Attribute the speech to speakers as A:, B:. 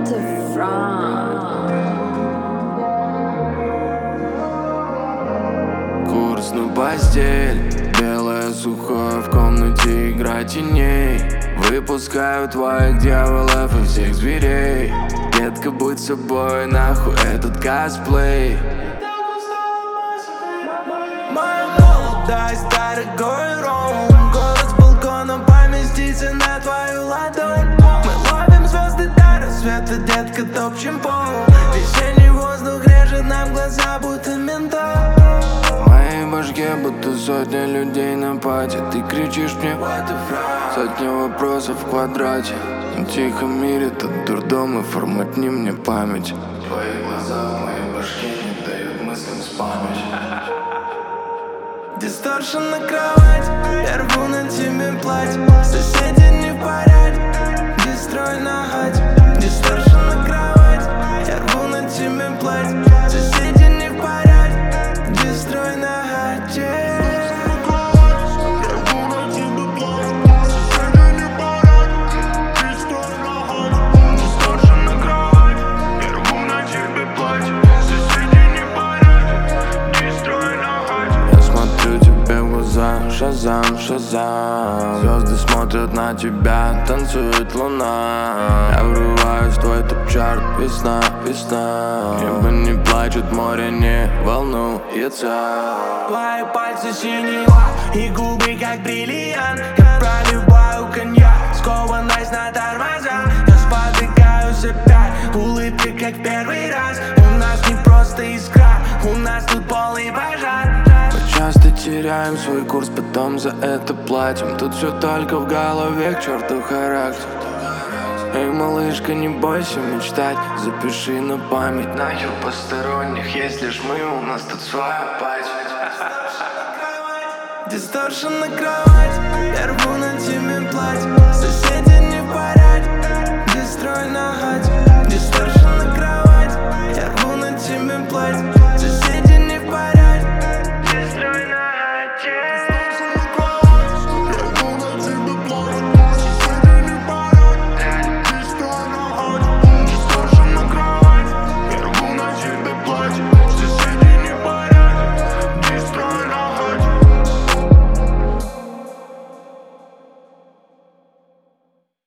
A: Курс на постель, белая сухое в комнате игра теней. Выпускаю твоих дьяволов и всех зверей. Детка, будь собой, нахуй этот косплей.
B: Моя молодость, дорогой ром. Город с балкона поместится на твою ладонь. Мы ловим звезды до рассвета, детка, топчем пол. Весенний воздух режет нам глаза, будто ментол.
A: В моей башке будто сотня людей на пати. Ты кричишь мне what the fuck? Сотня вопросов в квадрате. В тихом мире тут дурдом, и форматни мне память. Твои глаза в моей башке не дают мыслям спамить.
B: Дисторшн на кровать, я рву на тебе платье. Соседи не в порядке, дестрой на хате. Дисторшн на кровать, я рву на тебе платье. Соседи не в порядке, дестрой на хате.
A: Шазам, шазам. Звезды смотрят на тебя, танцует луна. Я врываюсь в твой топ-чарт, весна, весна. Небо не плачет, море не волнуется.
B: Твои пальцы синего и губы как бриллиант. Я проливаю коньяк, скованность на тормозах. Я спотыкаюсь опять, улыбка как первый раз. У нас не просто искра, у нас тут полный пожар.
A: Часто теряем свой курс, потом за это платим. Тут все только в голове, к черту характер. Эй, малышка, не бойся мечтать. Запиши на память, нахер посторонних. Есть лишь мы, у нас тут своя пать.
B: Дисторшн на кровать, я рву на тебе платье. Соседи не в порядке, дестрой на хате.